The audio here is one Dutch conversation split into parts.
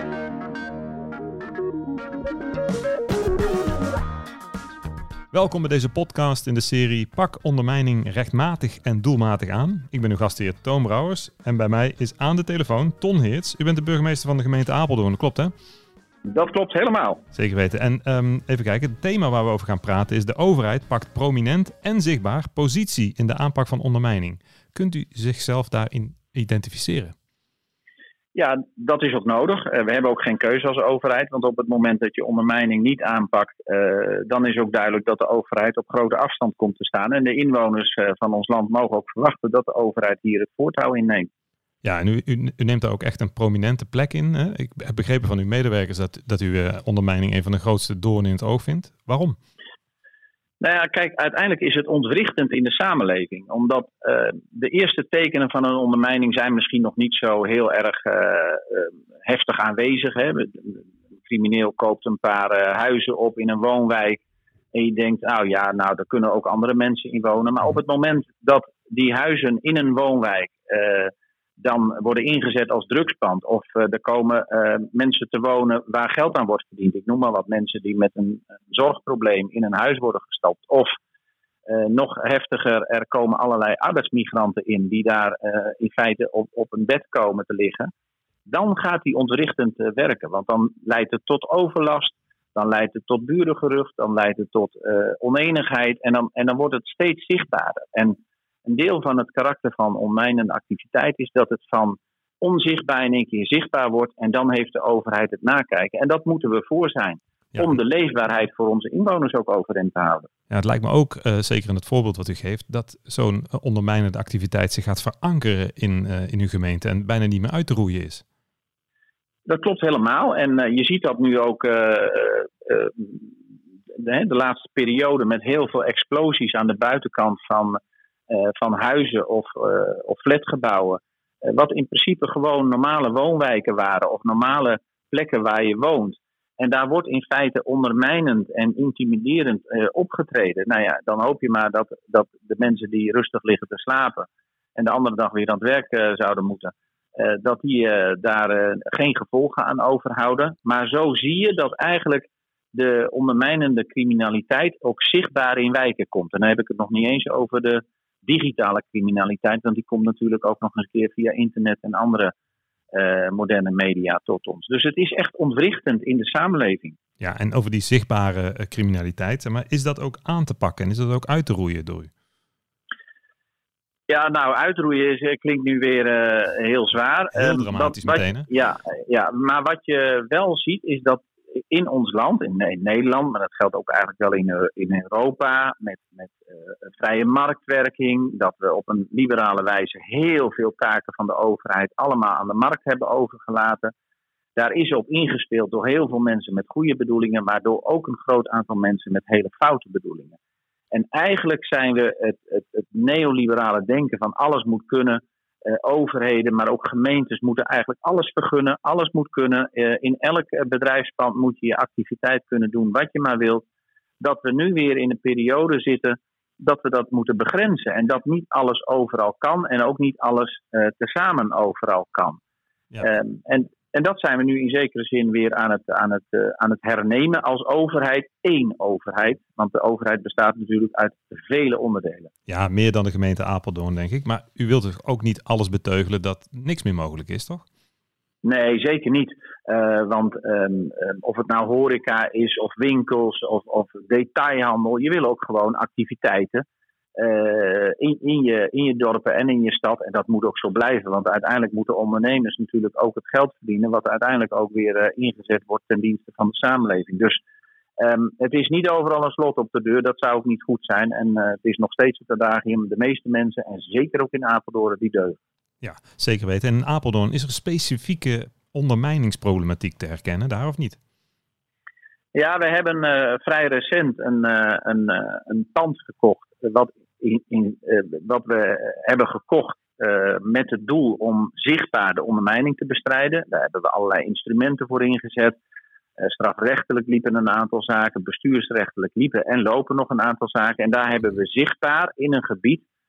Welkom bij deze podcast in de serie Pak ondermijning rechtmatig en doelmatig aan. Ik ben uw gastheer Toon Brouwers en bij mij is aan de telefoon Ton Heerts. U bent de burgemeester van de gemeente Apeldoorn, klopt hè? Dat klopt helemaal. Zeker weten. En even kijken, het thema waar we over gaan praten is: de overheid pakt prominent en zichtbaar positie in de aanpak van ondermijning. Kunt u zichzelf daarin identificeren? Ja, dat is ook nodig. We hebben ook geen keuze als overheid. Want op het moment dat je ondermijning niet aanpakt, dan is ook duidelijk dat de overheid op grote afstand komt te staan. En de inwoners van ons land mogen ook verwachten dat de overheid hier het voortouw inneemt. Ja, en u neemt daar ook echt een prominente plek in. Hè? Ik heb begrepen van uw medewerkers dat u ondermijning een van de grootste doornen in het oog vindt. Waarom? Nou ja, kijk, uiteindelijk is het ontwrichtend in de samenleving. Omdat de eerste tekenen van een ondermijning zijn misschien nog niet zo heel erg heftig aanwezig. Hè? Een crimineel koopt een paar huizen op in een woonwijk. En je denkt, daar kunnen ook andere mensen in wonen. Maar op het moment dat die huizen in een woonwijk dan worden ingezet als drugspand. Of er komen mensen te wonen waar geld aan wordt verdiend. Ik noem maar wat, mensen die met een zorgprobleem in een huis worden gestopt. Of nog heftiger, er komen allerlei arbeidsmigranten in die daar in feite op een bed komen te liggen. Dan gaat die ontwrichtend werken. Want dan leidt het tot overlast. Dan leidt het tot burengerucht. Dan leidt het tot oneenigheid. En dan wordt het steeds zichtbaarder. En een deel van het karakter van ondermijnende activiteit is dat het van onzichtbaar in één keer zichtbaar wordt. En dan heeft de overheid het nakijken. En dat moeten we voor zijn. Ja. Om de leefbaarheid voor onze inwoners ook overeind te houden. Ja, het lijkt me ook, zeker in het voorbeeld wat u geeft, dat zo'n ondermijnende activiteit zich gaat verankeren in uw gemeente en bijna niet meer uit te roeien is. Dat klopt helemaal. En je ziet dat nu ook de laatste periode met heel veel explosies aan de buitenkant van huizen of flatgebouwen. Wat in principe gewoon normale woonwijken waren of normale plekken waar je woont. En daar wordt in feite ondermijnend en intimiderend opgetreden. Nou ja, dan hoop je maar dat de mensen die rustig liggen te slapen en de andere dag weer aan het werk zouden moeten, dat die daar geen gevolgen aan overhouden. Maar zo zie je dat eigenlijk de ondermijnende criminaliteit ook zichtbaar in wijken komt. En dan heb ik het nog niet eens over de digitale criminaliteit, want die komt natuurlijk ook nog eens een keer via internet en andere moderne media tot ons. Dus het is echt ontwrichtend in de samenleving. Ja, en over die zichtbare criminaliteit, maar is dat ook aan te pakken en is dat ook uit te roeien door u? Ja, nou, uitroeien klinkt nu weer heel zwaar. Heel dramatisch meteen, hè? Ja, maar wat je wel ziet is dat in ons land, in Nederland, maar dat geldt ook eigenlijk wel in Europa, met vrije marktwerking, dat we op een liberale wijze heel veel taken van de overheid allemaal aan de markt hebben overgelaten. Daar is op ingespeeld door heel veel mensen met goede bedoelingen, maar door ook een groot aantal mensen met hele foute bedoelingen. En eigenlijk zijn we het neoliberale denken van alles moet kunnen. Overheden, maar ook gemeentes moeten eigenlijk alles vergunnen. Alles moet kunnen. In elk bedrijfspand moet je je activiteit kunnen doen wat je maar wilt. Dat we nu weer in een periode zitten dat we dat moeten begrenzen. En dat niet alles overal kan en ook niet alles tezamen overal kan. Ja. En dat zijn we nu in zekere zin weer aan het hernemen als overheid, één overheid. Want de overheid bestaat natuurlijk uit vele onderdelen. Ja, meer dan de gemeente Apeldoorn, denk ik. Maar u wilt toch ook niet alles beteugelen dat niks meer mogelijk is, toch? Nee, zeker niet. Want of het nou horeca is of winkels of detailhandel, je wil ook gewoon activiteiten in je dorpen en in je stad. En dat moet ook zo blijven, want uiteindelijk moeten ondernemers natuurlijk ook het geld verdienen, wat uiteindelijk ook weer ingezet wordt ten dienste van de samenleving. Dus het is niet overal een slot op de deur, dat zou ook niet goed zijn. En het is nog steeds het adagium, de meeste mensen, en zeker ook in Apeldoorn, die deugen. Ja, zeker weten. En in Apeldoorn, is er specifieke ondermijningsproblematiek te herkennen, daar of niet? Ja, we hebben vrij recent een pand gekocht, wat we hebben gekocht met het doel om zichtbaar de ondermijning te bestrijden. Daar hebben we allerlei instrumenten voor ingezet. Strafrechtelijk liepen een aantal zaken, bestuursrechtelijk liepen en lopen nog een aantal zaken. En daar hebben we zichtbaar in een gebied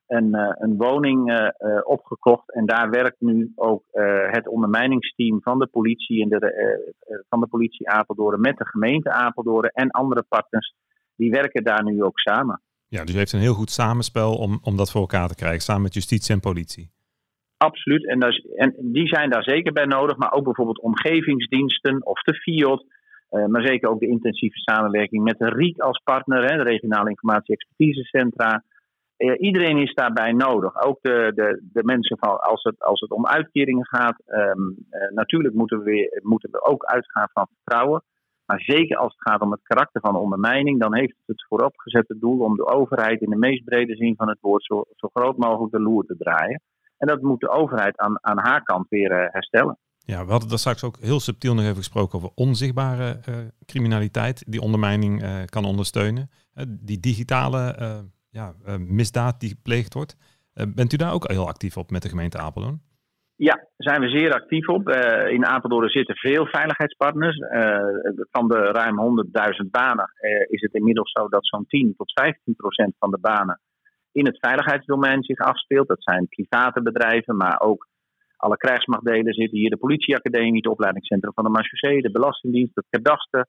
een woning opgekocht. En daar werkt nu ook het ondermijningsteam van de politie van de politie Apeldoorn met de gemeente Apeldoorn en andere partners. Die werken daar nu ook samen. Ja, dus u heeft een heel goed samenspel om dat voor elkaar te krijgen, samen met justitie en politie. Absoluut. En die zijn daar zeker bij nodig. Maar ook bijvoorbeeld omgevingsdiensten of de FIOD. Maar zeker ook de intensieve samenwerking met de RIEK als partner. De Regionale Informatie Expertisecentra. Iedereen is daarbij nodig. Ook de mensen als het om uitkeringen gaat. Natuurlijk moeten we ook uitgaan van vertrouwen. Maar zeker als het gaat om het karakter van ondermijning. Dan heeft het vooropgezette doel om de overheid in de meest brede zin van het woord zo groot mogelijk de loer te draaien. En dat moet de overheid aan haar kant weer herstellen. Ja, we hadden daar straks ook heel subtiel nog even gesproken over onzichtbare criminaliteit die ondermijning kan ondersteunen. Die digitale misdaad die gepleegd wordt. Bent u daar ook heel actief op met de gemeente Apeldoorn? Ja, daar zijn we zeer actief op. In Apeldoorn zitten veel veiligheidspartners. Van de ruim 100.000 banen is het inmiddels zo dat zo'n 10 tot 15% van de banen in het veiligheidsdomein zich afspeelt. Dat zijn private bedrijven, maar ook alle krijgsmachtdelen zitten hier. De politieacademie, het opleidingscentrum van de marechaussee, de Belastingdienst, het kadaster.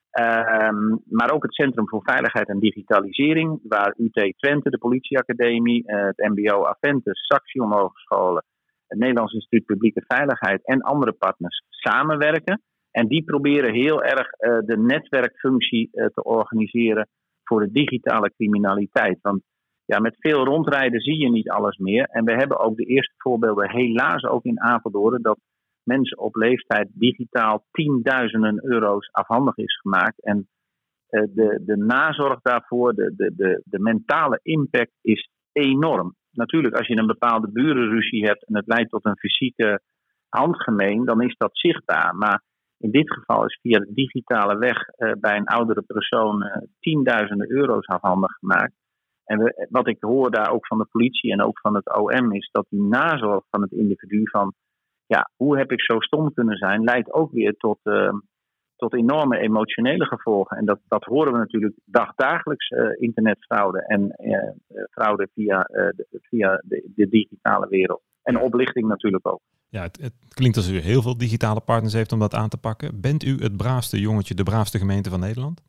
Maar ook het Centrum voor Veiligheid en Digitalisering, waar UT Twente, de politieacademie, het MBO Aventus, Saxion Hogescholen, het Nederlands Instituut Publieke Veiligheid en andere partners samenwerken. En die proberen heel erg de netwerkfunctie te organiseren voor de digitale criminaliteit. Want ja, met veel rondrijden zie je niet alles meer. En we hebben ook de eerste voorbeelden helaas ook in Apeldoorn dat mensen op leeftijd digitaal tienduizenden euro's afhandig is gemaakt. En de nazorg daarvoor, de mentale impact is enorm. Natuurlijk, als je een bepaalde burenruzie hebt en het leidt tot een fysieke handgemeen, dan is dat zichtbaar. Maar in dit geval is via de digitale weg bij een oudere persoon tienduizenden euro's afhandig gemaakt. En wat ik hoor daar ook van de politie en ook van het OM is dat die nazorg van het individu van ja, hoe heb ik zo stom kunnen zijn, leidt ook weer tot enorme emotionele gevolgen. En dat horen we natuurlijk dagdagelijks, internetfraude en fraude via de digitale wereld. En oplichting natuurlijk ook. Ja, het klinkt alsof u heel veel digitale partners heeft om dat aan te pakken. Bent u het braafste jongetje, de braafste gemeente van Nederland?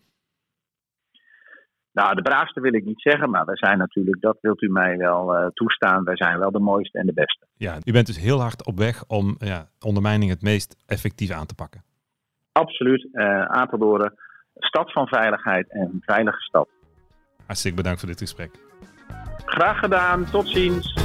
Nou, de braafste wil ik niet zeggen, maar wij zijn natuurlijk, dat wilt u mij wel toestaan, wij zijn wel de mooiste en de beste. Ja, u bent dus heel hard op weg om ondermijning het meest effectief aan te pakken. Absoluut. Apeldoorn, stad van veiligheid en veilige stad. Hartstikke bedankt voor dit gesprek. Graag gedaan, tot ziens.